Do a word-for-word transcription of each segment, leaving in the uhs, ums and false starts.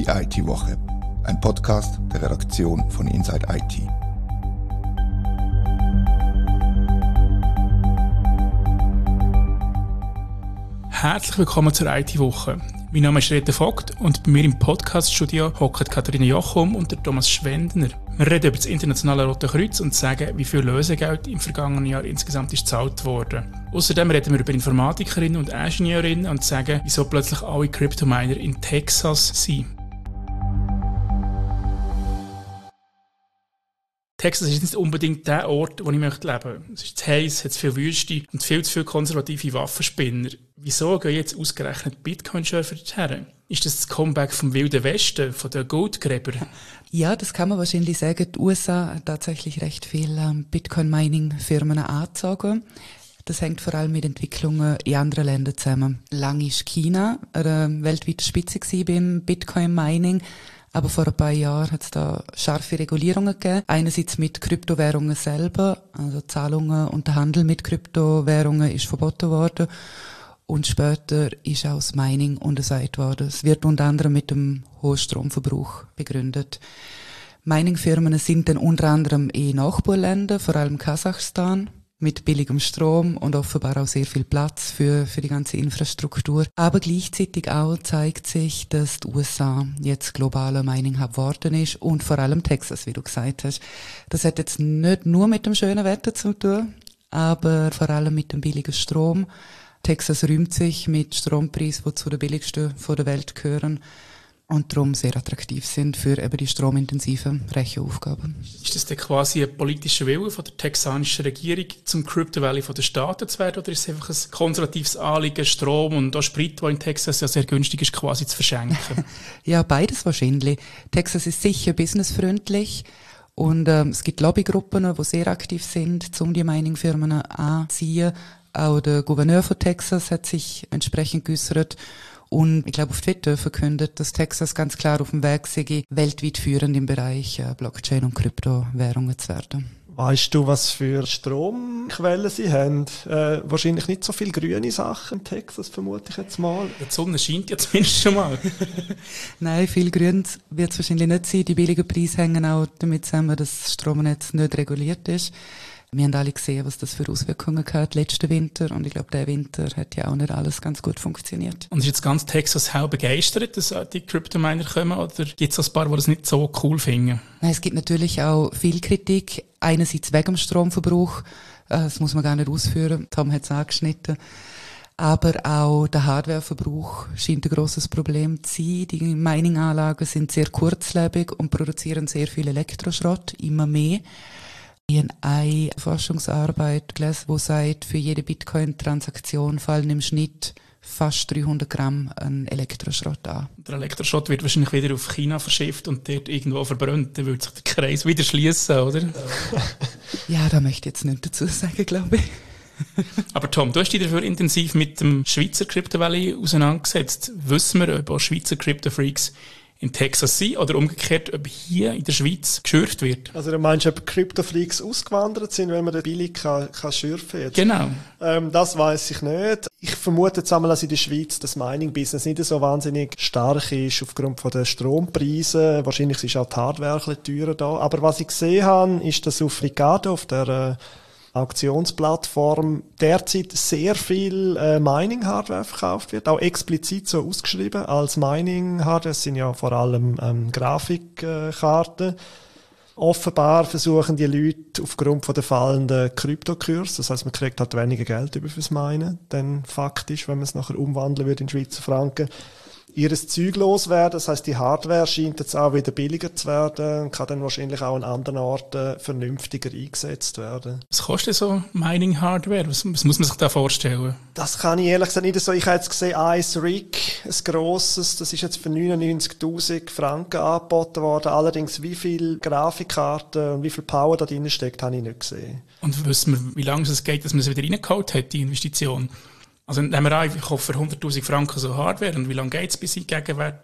Die I T-Woche, ein Podcast der Redaktion von Inside I T. Herzlich willkommen zur I T-Woche. Mein Name ist Rete Vogt und bei mir im Podcast-Studio hocken Katharina Jochum und der Thomas Schwendner. Wir reden über das internationale Rote Kreuz und sagen, wie viel Lösegeld im vergangenen Jahr insgesamt ist gezahlt worden. Außerdem reden wir über Informatikerinnen und Ingenieurinnen und sagen, wieso plötzlich alle Crypto-Miner in Texas sind. Texas ist nicht unbedingt der Ort, wo ich möchte leben. Es ist zu heiß, es hat zu viel Wüste und viel zu viele konservative Waffenspinner. Wieso gehen jetzt ausgerechnet Bitcoin-Schürfer dorthin? Ist das das Comeback vom Wilden Westen, von den Goldgräbern? Ja, das kann man wahrscheinlich sagen. Die U S A hat tatsächlich recht viele ähm, Bitcoin-Mining-Firmen angezogen. Das hängt vor allem mit Entwicklungen in anderen Ländern zusammen. Lang war China eine weltweite Spitze beim Bitcoin-Mining. Aber vor ein paar Jahren hat es da scharfe Regulierungen gegeben. Einerseits mit Kryptowährungen selber, also Zahlungen und der Handel mit Kryptowährungen ist verboten worden. Und später ist auch das Mining untersagt worden. Es wird unter anderem mit dem hohen Stromverbrauch begründet. Mining-Firmen sind dann unter anderem in Nachbarländern, vor allem Kasachstan, mit billigem Strom und offenbar auch sehr viel Platz für, für die ganze Infrastruktur. Aber gleichzeitig auch zeigt sich, dass die U S A jetzt globaler Mining-Hub geworden ist und vor allem Texas, wie du gesagt hast. Das hat jetzt nicht nur mit dem schönen Wetter zu tun, aber vor allem mit dem billigen Strom. Texas rühmt sich mit Strompreisen, die zu den billigsten von der Welt gehören und darum sehr attraktiv sind für eben die stromintensiven Rechenaufgaben. Ist das denn quasi ein politischer Wille von der texanischen Regierung, zum Crypto Valley von den Staaten zu werden, oder ist es einfach ein konservatives Anliegen, Strom und auch Sprit, der in Texas ja sehr günstig ist, quasi zu verschenken? Ja, beides wahrscheinlich. Texas ist sicher businessfreundlich und ähm, es gibt Lobbygruppen, die sehr aktiv sind, um die Mining-Firmen anzuziehen. Auch der Gouverneur von Texas hat sich entsprechend geäußert. Und ich glaube auf Twitter verkündet, dass Texas ganz klar auf dem Weg sei, weltweit führend im Bereich äh, Blockchain und Kryptowährungen zu werden. Weißt du, was für Stromquellen sie haben? Äh, wahrscheinlich nicht so viele grüne Sachen in Texas, vermute ich jetzt mal. Die Sonne scheint ja zumindest schon mal. Nein, viel grün wird es wahrscheinlich nicht sein. Die billigen Preise hängen auch damit zusammen, dass das Stromnetz nicht reguliert ist. Wir haben alle gesehen, was das für Auswirkungen hat letzten Winter. Und ich glaube, der Winter hat ja auch nicht alles ganz gut funktioniert. Und ist jetzt ganz Texas auch begeistert, dass die Crypto-Miner kommen? Oder gibt es auch ein paar, die das nicht so cool finden? Nein, es gibt natürlich auch viel Kritik. Einerseits wegen dem Stromverbrauch. Das muss man gar nicht ausführen. Tom hat es angeschnitten. Aber auch der Hardwareverbrauch scheint ein grosses Problem zu sein. Die Mining-Anlagen sind sehr kurzlebig und produzieren sehr viel Elektroschrott, immer mehr. Ich habe eine Forschungsarbeit gelesen, die sagt, für jede Bitcoin-Transaktion fallen im Schnitt fast dreihundert Gramm an Elektroschrott an. Der Elektroschrott wird wahrscheinlich wieder auf China verschifft und dort irgendwo verbrannt. Dann würde sich der Kreis wieder schließen, oder? Ja, da möchte ich jetzt nicht dazu sagen, glaube ich. Aber Tom, du hast dich dafür intensiv mit dem Schweizer Crypto Valley auseinandergesetzt. Wissen wir, ob auch Schweizer Crypto-Freaks in Texas sind oder umgekehrt, ob hier in der Schweiz geschürft wird? Also du meinst, ob Crypto-Freaks ausgewandert sind, wenn man den billig kann, kann schürfen jetzt? Genau. Ähm, das weiss ich nicht. Ich vermute jetzt einmal, dass in der Schweiz das Mining-Business nicht so wahnsinnig stark ist aufgrund von den Strompreisen. Wahrscheinlich ist auch die Hardware ein bisschen teurer da. Aber was ich gesehen habe, ist, dass auf Ricardo, auf der äh, Auktionsplattform derzeit sehr viel äh, Mining-Hardware verkauft wird, auch explizit so ausgeschrieben als Mining-Hardware. Das sind ja vor allem ähm, Grafikkarten. Äh, Offenbar versuchen die Leute aufgrund von der fallenden Kryptokurs, das heisst, man kriegt halt weniger Geld über fürs Minen, dann faktisch, wenn man es nachher umwandeln würde in Schweizer Franken, ihres Zeug loswerden. Das heisst, die Hardware scheint jetzt auch wieder billiger zu werden und kann dann wahrscheinlich auch an anderen Orten vernünftiger eingesetzt werden. Was kostet so Mining-Hardware? Was, was muss man sich da vorstellen? Das kann ich ehrlich gesagt nicht so. Ich habe jetzt gesehen, ein Rig, ein grosses, das ist jetzt für neunundneunzigtausend Franken angeboten worden. Allerdings, wie viel Grafikkarten und wie viel Power da drin steckt, habe ich nicht gesehen. Und wissen wir, wie lange es geht, dass man es wieder reingeholt hat, die Investition? Also nehmen wir an, ich kaufe für hunderttausend Franken so Hardware und wie lange geht es, bis ich Gegenwert in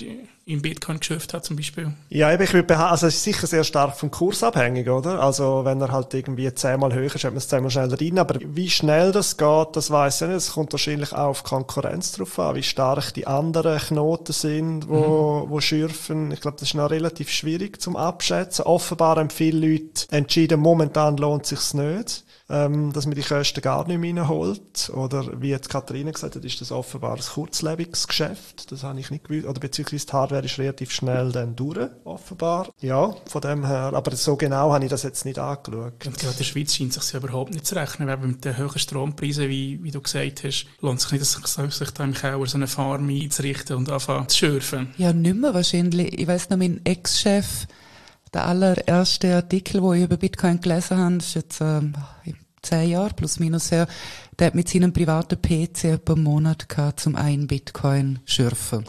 im Bitcoin-Geschäft hat zum Beispiel? Ja, ich würde behaupten, also es ist sicher sehr stark vom Kurs abhängig, oder? Also wenn er halt irgendwie zehnmal höher ist, hat man es zehnmal schneller rein. Aber wie schnell das geht, das weiss ich nicht. Es kommt wahrscheinlich auch auf Konkurrenz drauf an, wie stark die anderen Knoten sind, wo, mhm. wo schürfen. Ich glaube, das ist noch relativ schwierig zum Abschätzen. Offenbar haben viele Leute entschieden, momentan lohnt es sich nicht, ähm, dass man die Kosten gar nicht mehr reinholt. Oder wie jetzt Katharina gesagt hat, ist das offenbar ein kurzlebiges Geschäft. Das habe ich nicht gewusst. Oder beziehungsweise die Hardware ist relativ schnell dann durch, offenbar. Ja, von dem her. Aber so genau habe ich das jetzt nicht angeschaut. Und gerade in der Schweiz scheint es sich ja überhaupt nicht zu rechnen, weil mit den hohen Strompreisen, wie, wie du gesagt hast, lohnt sich nicht, dass sich da im Keller so eine Farm einzurichten und anfangen zu schürfen. Ja, nicht mehr wahrscheinlich. Ich weiss noch, mein Ex-Chef, der allererste Artikel, den ich über Bitcoin gelesen habe, ist jetzt ähm, zehn Jahre plus minus her, der hat mit seinem privaten P C etwa einen Monat gehabt, zum einen Bitcoin schürfen.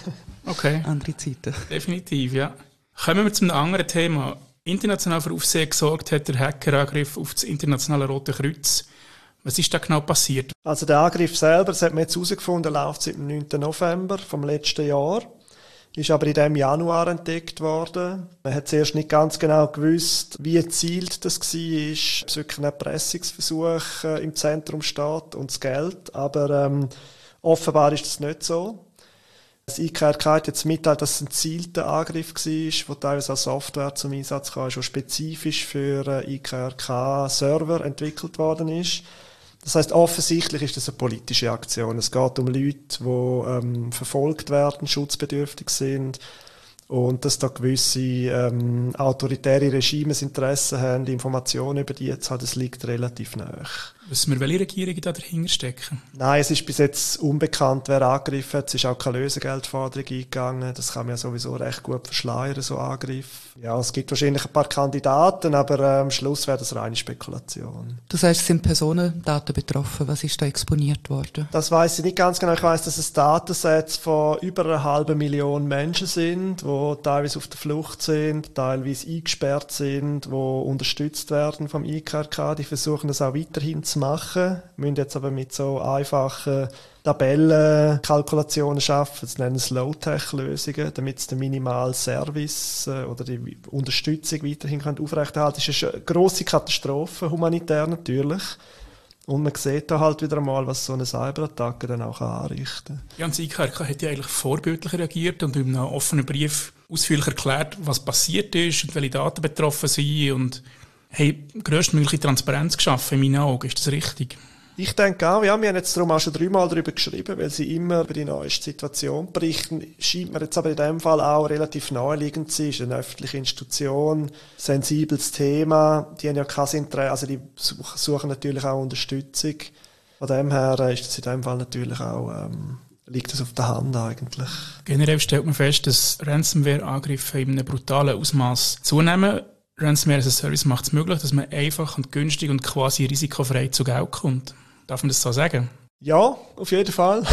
Okay. Andere Zeiten. Definitiv, ja. Kommen wir zu einem anderen Thema. International für Aufsehen gesorgt hat der Hackerangriff auf das internationale Rote Kreuz. Was ist da genau passiert? Also der Angriff selber, das hat man jetzt herausgefunden, läuft seit dem neunten November vom letzten Jahr. Ist aber in diesem Januar entdeckt worden. Man hat zuerst nicht ganz genau gewusst, wie gezielt das war, ob es wirklich ein Erpressungsversuch äh, im Zentrum steht und das Geld. Aber ähm, offenbar ist das nicht so. Das I K R K hat jetzt mitteilt, dass es ein gezielter Angriff war, wo teilweise auch Software zum Einsatz kam, die spezifisch für äh, I K R K-Server entwickelt worden ist. Das heisst, offensichtlich ist das eine politische Aktion. Es geht um Leute, die ähm, verfolgt werden, schutzbedürftig sind und dass da gewisse ähm, autoritäre Regime das Interesse haben, die Informationen über die zu haben, das liegt relativ nahe. Wissen wir, welche Regierungen da dahinter stecken? Nein, es ist bis jetzt unbekannt, wer angegriffen hat. Es ist auch keine Lösegeldforderung eingegangen. Das kann man ja sowieso recht gut verschleiern, so Angriff. Ja, es gibt wahrscheinlich ein paar Kandidaten, aber äh, am Schluss wäre das reine Spekulation. Du sagst, es sind Personendaten betroffen. Was ist da exponiert worden? Das weiss ich nicht ganz genau. Ich weiss, dass es Datensätze von über einer halben Million Menschen sind, die teilweise auf der Flucht sind, teilweise eingesperrt sind, die unterstützt werden vom I K R K. Die versuchen das auch weiterhin zu machen, müssen jetzt aber mit so einfachen Tabellenkalkulationen arbeiten, das nennen es Low-Tech-Lösungen, damit sie den minimalen Service äh, oder die Unterstützung weiterhin aufrechterhalten können. Das ist eine grosse Katastrophe, humanitär natürlich. Und man sieht da halt wieder einmal, was so eine Cyberattacke dann auch anrichten kann. Ja, und das I K R K hat ja eigentlich vorbildlich reagiert und in einem offenen Brief ausführlich erklärt, was passiert ist und welche Daten betroffen sind und hey, grösstmögliche Transparenz geschaffen, in meinen Augen. Ist das richtig? Ich denke auch, ja, wir haben jetzt darum auch schon dreimal darüber geschrieben, weil sie immer über die neueste Situation berichten. Scheint mir jetzt aber in dem Fall auch relativ naheliegend zu sein. Es ist eine öffentliche Institution, sensibles Thema. Die haben ja kein Interesse, also die suchen natürlich auch Unterstützung. Von dem her ist das in dem Fall natürlich auch, ähm, liegt das auf der Hand eigentlich. Generell stellt man fest, dass Ransomware-Angriffe in einem brutalen Ausmaß zunehmen. Ransomware as a Service macht es möglich, dass man einfach und günstig und quasi risikofrei zu Geld kommt. Darf man das so sagen? Ja, auf jeden Fall.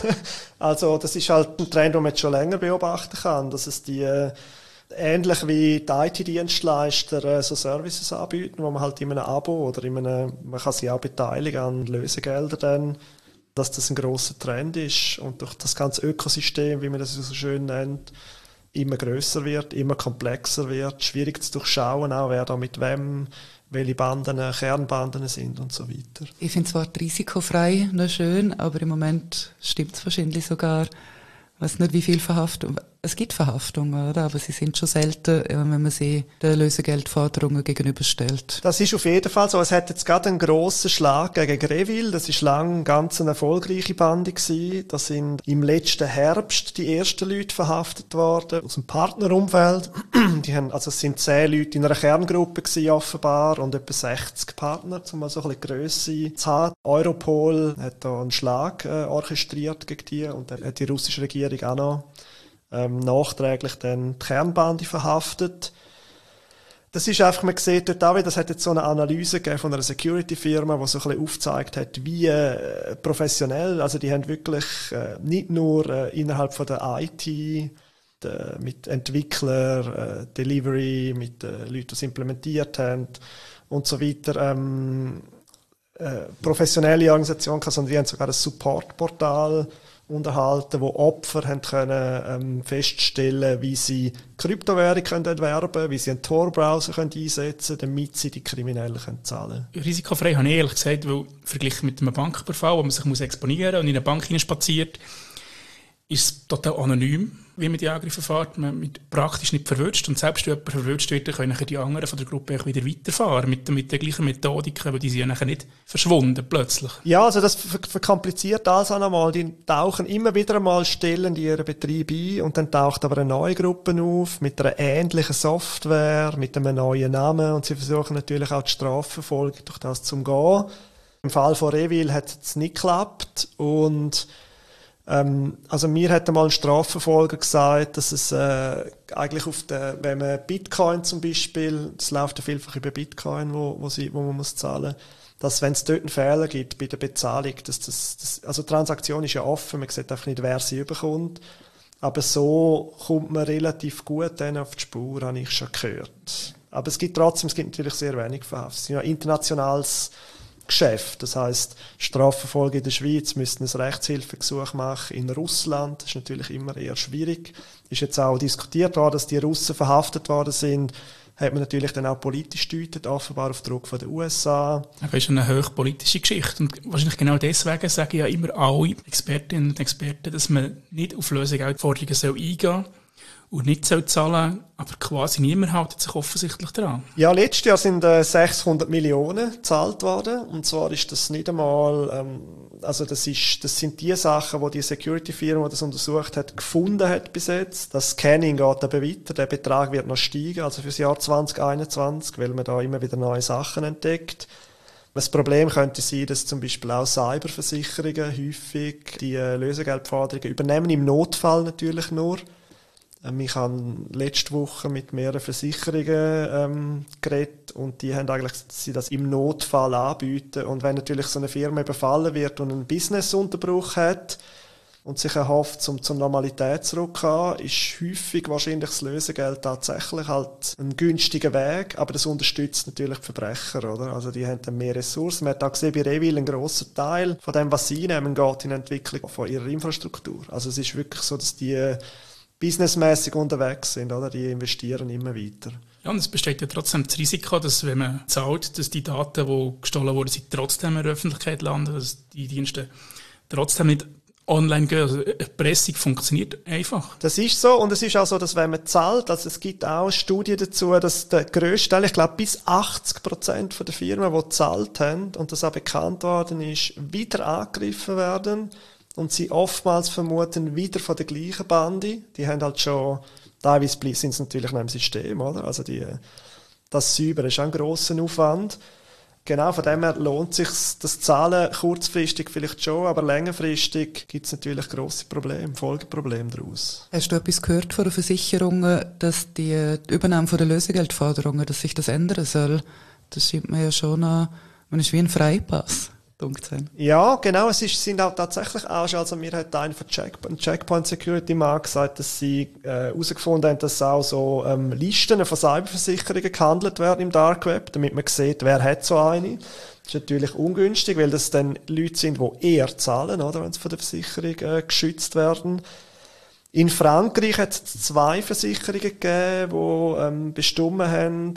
Also das ist halt ein Trend, den man jetzt schon länger beobachten kann, dass es die äh, ähnlich wie die I T-Dienstleister äh, so Services anbieten, wo man halt in einem Abo oder in einem, man kann sich auch beteiligen an Lösegeldern dann, dass das ein grosser Trend ist und durch das ganze Ökosystem, wie man das so schön nennt, immer grösser wird, immer komplexer wird, schwierig zu durchschauen, auch wer da mit wem, welche Banden, Kernbanden sind und so weiter. Ich finde zwar risikofrei noch schön, aber im Moment stimmt es wahrscheinlich sogar. Ich weiß nicht, wie viel Verhaftung. Es gibt Verhaftungen, oder? Aber sie sind schon selten, wenn man sie den Lösegeldforderungen gegenüberstellt. Das ist auf jeden Fall so. Es hat jetzt gerade einen grossen Schlag gegen Greville. Das ist lange ganz eine erfolgreiche Bande gewesen. Da sind im letzten Herbst die ersten Leute verhaftet worden aus dem Partnerumfeld. Die haben, also es sind zehn Leute in einer Kerngruppe gewesen, offenbar, und etwa sechzig Partner, um mal so ein bisschen Grösse zu haben. Europol hat da einen Schlag äh, orchestriert gegen die und dann hat die russische Regierung auch noch ähm, nachträglich dann die Kernbande verhaftet. Das ist einfach, man sieht dort auch wieder, das hat jetzt so eine Analyse gegeben von einer Security-Firma, die so ein bisschen aufgezeigt hat, wie äh, professionell, also die haben wirklich äh, nicht nur äh, innerhalb von der I T, de, mit Entwicklern, äh, Delivery, mit äh, Leuten, die es implementiert haben und so weiter, ähm, äh, professionelle Organisation, sondern die haben sogar ein Support-Portal unterhalten, wo Opfer haben können, ähm, feststellen, wie sie Kryptowährung können erwerben, wie sie einen Tor-Browser können einsetzen, damit sie die Kriminellen können zahlen. Risikofrei habe ich ehrlich gesagt, weil verglichen mit einem Banküberfall, wo man sich muss exponieren und in eine Bank hineinspaziert, ist es total anonym, wie man die Angriffe fährt. Man wird praktisch nicht verwünscht. Und selbst wenn jemand verwünscht wird, können die anderen von der Gruppe wieder weiterfahren mit, mit der gleichen Methodik, aber die sind ja nachher nicht verschwunden plötzlich. Ja, also das ver- verkompliziert alles auch nochmal. Die tauchen immer wieder einmal Stellen in ihren Betrieb ein und dann taucht aber eine neue Gruppe auf mit einer ähnlichen Software, mit einem neuen Namen und sie versuchen natürlich auch die Strafverfolgung durch das zu umgehen. Im Fall von Revil hat es nicht geklappt und Ähm, also mir hat einmal ein Strafverfolger gesagt, dass es äh, eigentlich auf der, wenn man Bitcoin zum Beispiel, das läuft ja vielfach über Bitcoin, wo, wo, sie, wo man muss zahlen, dass wenn es dort einen Fehler gibt bei der Bezahlung, dass das, das, also die Transaktion ist ja offen, man sieht einfach nicht, wer sie überkommt, aber so kommt man relativ gut dann auf die Spur, habe ich schon gehört. Aber es gibt trotzdem, es gibt natürlich sehr wenig Verhaftung. Es ist ja internationales Geschäft. Das heisst, Strafverfolger in der Schweiz müssten ein Rechtshilfegesuch machen. In Russland, das ist natürlich immer eher schwierig. Ist jetzt auch diskutiert worden, dass die Russen verhaftet worden sind. Hat man natürlich dann auch politisch gedeutet, offenbar auf Druck von den U S A. Das ist eine hochpolitische Geschichte. Und wahrscheinlich genau deswegen sagen ja immer alle Expertinnen und Experten, dass man nicht auf Lösegeldforderungen eingehen soll und nicht zahlen soll, aber quasi niemand hält sich offensichtlich daran. Ja, letztes Jahr sind äh, sechshundert Millionen gezahlt worden. Und zwar ist das nicht einmal, ähm, also das ist, das sind die Sachen, die die Security-Firma, die das untersucht hat, gefunden hat bis jetzt. Das Scanning geht aber weiter, der Betrag wird noch steigen, also für das Jahr zwanzig einundzwanzig, weil man da immer wieder neue Sachen entdeckt. Das Problem könnte sein, dass zum Beispiel auch Cyberversicherungen häufig die äh, Lösegeldforderungen übernehmen, im Notfall natürlich nur. Ich habe letzte Woche mit mehreren Versicherungen ähm, geredet und die haben eigentlich, dass sie das im Notfall anbieten. Und wenn natürlich so eine Firma überfallen wird und einen Businessunterbruch hat und sich erhofft, zum zur Normalität zurückzukommen, ist häufig wahrscheinlich das Lösegeld tatsächlich halt ein günstiger Weg, aber das unterstützt natürlich die Verbrecher, oder? Also die haben dann mehr Ressourcen. Man hat auch gesehen, bei Revil ein grosser Teil von dem, was sie nehmen, geht in die Entwicklung von ihrer Infrastruktur. Also es ist wirklich so, dass die businessmäßig unterwegs sind, oder? Die investieren immer weiter. Ja, und es besteht ja trotzdem das Risiko, dass wenn man zahlt, dass die Daten, die gestohlen wurden, sind, trotzdem in der Öffentlichkeit landen, dass die Dienste trotzdem nicht online gehen. Also Erpressung funktioniert einfach. Das ist so, und es ist auch so, dass wenn man zahlt, also es gibt auch Studien dazu, dass der grösste Teil, ich glaube bis achtzig Prozent der Firmen, die gezahlt haben, und das auch bekannt worden ist, wieder angegriffen werden. Und sie oftmals vermuten wieder von der gleichen Bande. Die haben halt schon, teilweise sind sie natürlich noch im System, oder? Also die, das Säubern ist auch ein grosser Aufwand. Genau, von dem her lohnt sich das Zahlen kurzfristig vielleicht schon, aber längerfristig gibt es natürlich grosse Probleme, Folgeprobleme daraus. Hast du etwas gehört von den Versicherungen, dass die Übernahme von der Lösegeldforderungen, dass sich das ändern soll? Das scheint mir ja schon, man ist wie ein Freipass. Ja, genau, es ist, sind auch tatsächlich auch schon, also mir hat einer von Checkpoint, Checkpoint Security mal gesagt, dass sie herausgefunden äh, haben, dass auch so ähm, Listen von Cyberversicherungen gehandelt werden im Dark Web, damit man sieht, wer hat so eine. Das ist natürlich ungünstig, weil das dann Leute sind, die eher zahlen, oder, wenn sie von der Versicherung äh, geschützt werden. In Frankreich hat es zwei Versicherungen gegeben, die ähm, bestimmt haben,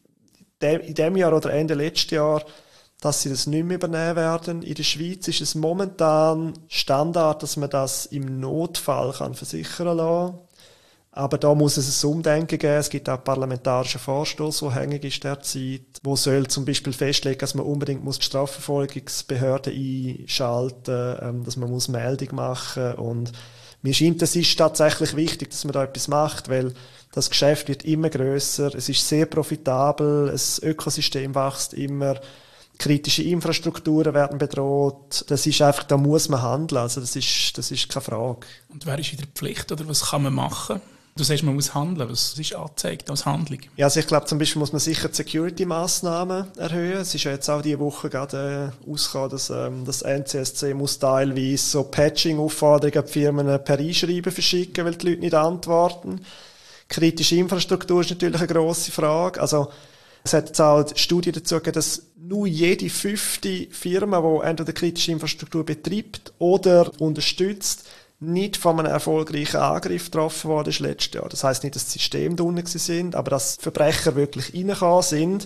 in diesem Jahr oder Ende letzten Jahr, dass sie das nicht mehr übernehmen werden. In der Schweiz ist es momentan Standard, dass man das im Notfall kann versichern lassen. Aber da muss es ein Umdenken geben. Es gibt auch parlamentarischen Vorstoß, der hängig ist derzeit, wo soll zum Beispiel festlegen, dass man unbedingt muss die Strafverfolgungsbehörden einschalten, ähm, dass man muss Meldung machen. Und mir scheint, es ist tatsächlich wichtig, dass man da etwas macht, weil das Geschäft wird immer grösser. Es ist sehr profitabel. Das Ökosystem wächst immer. Kritische Infrastrukturen werden bedroht. Das ist einfach, da muss man handeln. Also das ist, das ist keine Frage. Und wer ist in der Pflicht oder was kann man machen? Du sagst, man muss handeln. Was ist angezeigt als Handlung? Ja, also ich glaube, zum Beispiel muss man sicher die Security-Massnahmen erhöhen. Es ist ja jetzt auch diese Woche gerade äh, ausgekommen, dass ähm, das N C S C muss teilweise so Patching-Aufforderungen an die Firmen per Einschreiben verschicken, weil die Leute nicht antworten. Kritische Infrastruktur ist natürlich eine grosse Frage. Also Es hat jetzt auch Studien dazu gegeben, dass nur jede fünfte Firma, die entweder kritische Infrastruktur betreibt oder unterstützt, nicht von einem erfolgreichen Angriff getroffen worden ist letztes Jahr. Das heisst nicht, dass die Systeme da unten sind, aber dass Verbrecher wirklich reingekommen sind.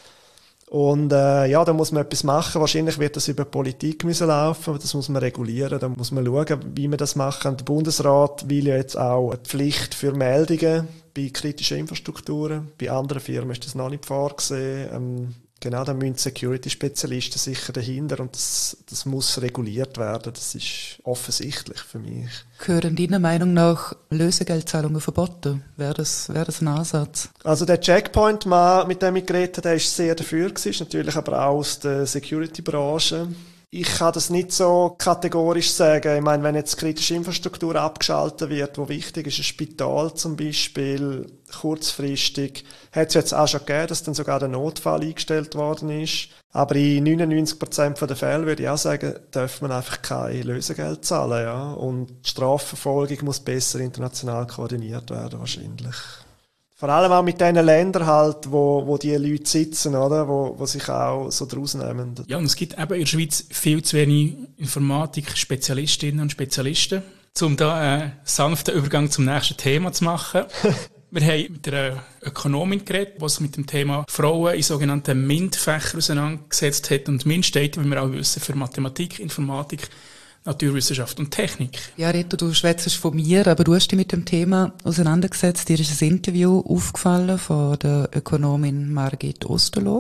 Und äh, ja, da muss man etwas machen. Wahrscheinlich wird das über Politik müssen laufen. Das muss man regulieren. Da muss man schauen, wie man das machen. Der Bundesrat will ja jetzt auch eine Pflicht für Meldungen bei kritischen Infrastrukturen. Bei anderen Firmen ist das noch nicht vorgesehen. Ähm, genau, da müssen Security-Spezialisten sicher dahinter und das, das muss reguliert werden. Das ist offensichtlich für mich. Gehören Ihrer Meinung nach Lösegeldzahlungen verboten? Wäre das, wäre das ein Ansatz? Also der Checkpoint-Mann, mit dem ich geredet habe, der ist sehr dafür gewesen, natürlich aber auch aus der Security-Branche. Ich kann das nicht so kategorisch sagen. Ich meine, wenn jetzt kritische Infrastruktur abgeschaltet wird, wo wichtig ist, ein Spital zum Beispiel, kurzfristig, hat es jetzt auch schon gegeben, dass dann sogar der Notfall eingestellt worden ist. Aber in neunundneunzig Prozent der Fälle würde ich auch sagen, darf man einfach kein Lösegeld zahlen, ja. Und die Strafverfolgung muss besser international koordiniert werden, wahrscheinlich. Vor allem auch mit diesen Ländern halt, wo, wo die Leute sitzen, oder? Wo, wo sich auch so draus nehmen. Ja, und es gibt eben in der Schweiz viel zu wenig Informatik-Spezialistinnen und Spezialisten, um da einen sanften Übergang zum nächsten Thema zu machen. Wir haben mit einer Ökonomin geredet, die sich mit dem Thema Frauen in sogenannten MINT-Fächern auseinandergesetzt hat. Und MINT steht, wie wir auch wissen, für Mathematik, Informatik, Naturwissenschaft und Technik. Ja, Reto, du schwätzt von mir, aber du hast dich mit dem Thema auseinandergesetzt. Dir ist ein Interview aufgefallen von der Ökonomin Margit Osterloh.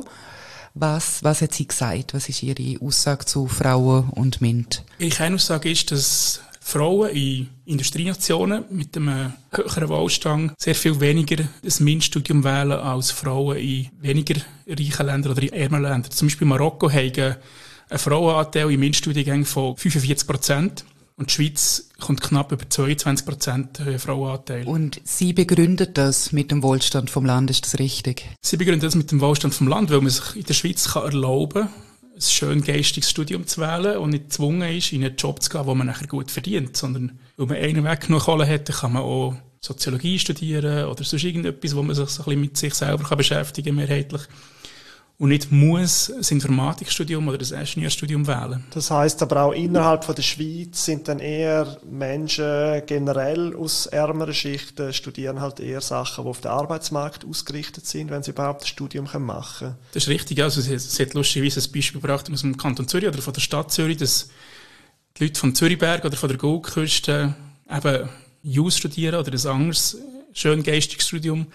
Was, was hat sie gesagt? Was ist ihre Aussage zu Frauen und MINT? Ihre Aussage ist, dass Frauen in Industrienationen mit einem höheren Wohlstand sehr viel weniger ein MINT-Studium wählen als Frauen in weniger reichen Ländern oder in ärmeren Ländern. Zum Beispiel Marokko haben ein Frauenanteil im MINT-Studiengang von fünfundvierzig Prozent und die Schweiz kommt knapp über zweiundzwanzig Prozent Frauenanteil. Und sie begründet das mit dem Wohlstand vom Land, ist das richtig? Sie begründet das mit dem Wohlstand vom Land, weil man sich in der Schweiz kann erlauben kann, ein schön geistiges Studium zu wählen und nicht gezwungen ist, in einen Job zu gehen, wo man nachher gut verdient, sondern weil man einen Weg genug Kohle hat, kann man auch Soziologie studieren oder sonst irgendetwas, wo man sich so ein bisschen mit sich selber beschäftigen kann, mehrheitlich. Und nicht muss ein Informatikstudium oder ein Ingenieurstudium wählen. Das heisst aber auch innerhalb von der Schweiz sind dann eher Menschen generell aus ärmeren Schichten, studieren halt eher Sachen, die auf den Arbeitsmarkt ausgerichtet sind, wenn sie überhaupt ein Studium machen können. Das ist richtig. Also sie, sie hat lustigerweise ein Beispiel gebracht aus dem Kanton Zürich oder von der Stadt Zürich, dass die Leute vom Zürichberg oder von der Goldküste eben Jus studieren oder ein anderes schön geistiges Studium.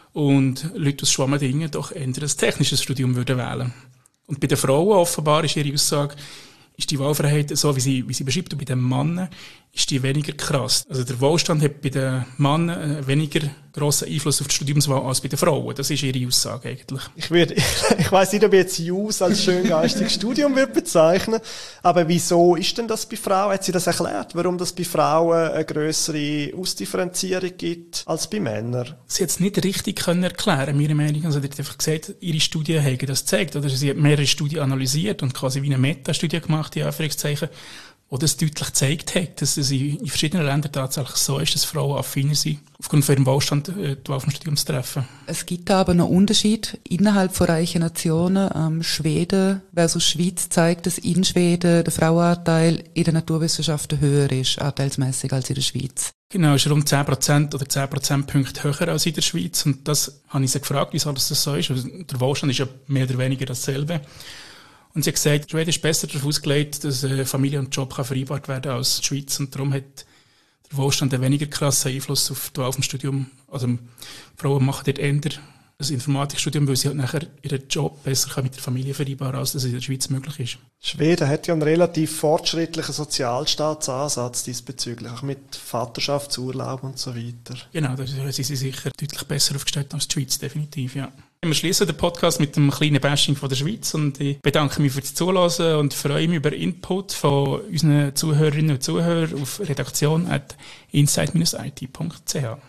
Und Leute aus Schwammendingen doch eher ein technisches Studium würden wählen. Und bei den Frauen offenbar ist ihre Aussage, ist die Wahlfreiheit so, wie sie, wie sie beschreibt, und bei den Männern ist die weniger krass. Also der Wohlstand hat bei den Männern einen weniger grossen Einfluss auf die Studiumswahl als bei den Frauen. Das ist ihre Aussage eigentlich. Ich, würde, ich weiss nicht, ob ich jetzt Jus als schöngeistiges Studium würde bezeichnen, aber wieso ist denn das bei Frauen? Hat sie das erklärt, warum das bei Frauen eine grössere Ausdifferenzierung gibt als bei Männern? Sie hat es nicht richtig können erklären, meiner Meinung nach. Also sie hat einfach gesagt, ihre Studien haben das gezeigt. Oder sie hat mehrere Studien analysiert und quasi wie eine Metastudie gemacht, in Anführungszeichen, wo das deutlich gezeigt hat, dass es in verschiedenen Ländern tatsächlich so ist, dass Frauen affiner sind, aufgrund von ihrem Wohlstand die Wahl vom Studium zu treffen. Es gibt da aber noch Unterschied innerhalb von reichen Nationen. Ähm, Schweden versus Schweiz zeigt, dass in Schweden der Frauenanteil in den Naturwissenschaften höher ist, anteilsmässig, als in der Schweiz. Genau, ist rund zehn Prozent oder zehn Prozentpunkte höher als in der Schweiz. Und das habe ich sie gefragt, wieso das so ist. Also der Wohlstand ist ja mehr oder weniger dasselbe. Und sie hat gesagt, Schweden ist besser darauf ausgelegt, dass Familie und Job kann vereinbart werden als die Schweiz. Und darum hat der Wohlstand einen weniger krassen Einfluss auf die Wahl vom Studium. Also Frauen machen dort eher das Informatikstudium, weil sie halt nachher ihren Job besser mit der Familie vereinbaren, als das in der Schweiz möglich ist. Schweden hat ja einen relativ fortschrittlichen Sozialstaatsansatz diesbezüglich, auch mit Vaterschaftsurlaub und so weiter. Genau, da sind sie sicher deutlich besser aufgestellt als die Schweiz, definitiv, ja. Wir schließen den Podcast mit einem kleinen Bashing von der Schweiz und ich bedanke mich fürs Zuhören und freue mich über Input von unseren Zuhörerinnen und Zuhörern auf redaktion at insight dash i t punkt c h.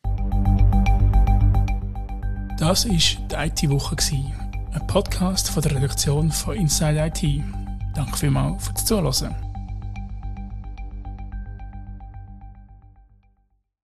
Das war die I T-Woche, ein Podcast von der Redaktion von Inside I T. Danke vielmals fürs Zuhören.